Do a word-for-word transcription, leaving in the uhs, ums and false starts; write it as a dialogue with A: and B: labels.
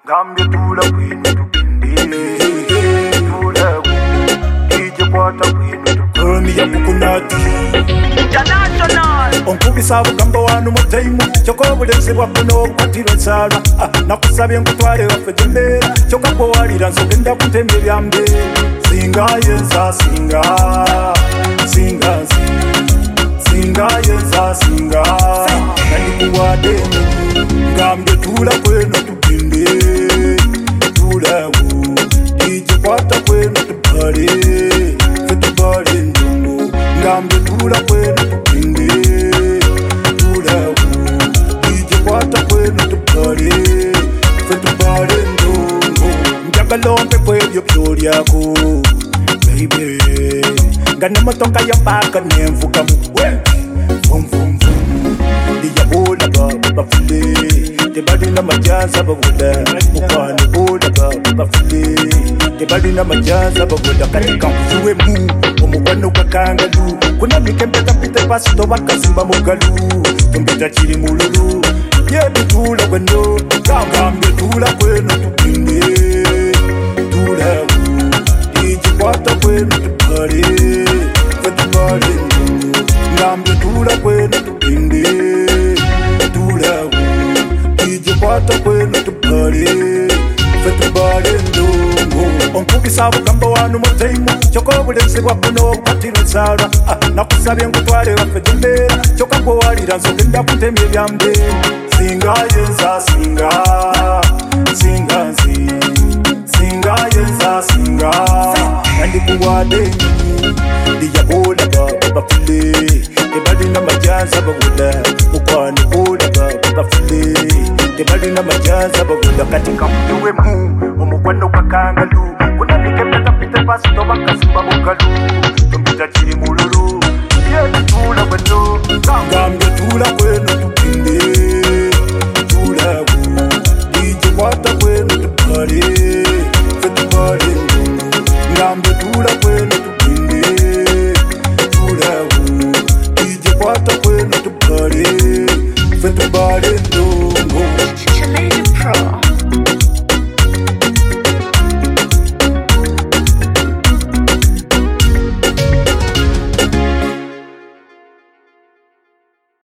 A: Gambia tula kwinu tupinde tula ije kwata kwinu tupinde ya kukunati international onkubi sabu gamba wanu mutaimu choko bulense bwakuno kwatiro sala nakusabye ngutware wafedembera choka ko walira nsogenda kutembe byambe singa yenza singa singa singa yenza singa nani kuwade Gambia tula kwenu tupinde tula wu ije kwata kwenu tupare fetubare ndungu Gambia tula kwenu tupinde tula wu ije kwata kwenu tupare fetubare ndungu Njagalombe kwebyo pyolyako baby Gana motoka ya paka nemvuka mu vum vum vum Diya bola ba bafule Tebali na majaza babuda Mukwane bola ba bafule Tebali na majaza babuda Katika mfuwe mu Omukwano kwa kangalu Kuna mikembeta pite pasito wakasimba mugalu Tumbita chiri mululu Yebi tula kweno Gambia tula kweno tupinde Tula wu Iji kwata kweno tupare Fetubare ndu Gambia tula kweno tupinde Tula wu Iji kwata kweno tupare Fetubare ndu Onkubi sabu gamba wanu mutaimu Choko bulense bwakuno kwatiro sala Nakusabye ngutware wafedembera Choka kwa walira nsogenda kutembe byambe Singa yenza singa Singa zi Singa yenza singa Nandi kuwade Diya bola ba bafule Tebali na majaza bagula Mukwane bola ba bafule Tebali na majaza bagula Katika mtuwe mu Omukwano kwa kangalu Kuna mikembeta pite pasito wakasimba mugalu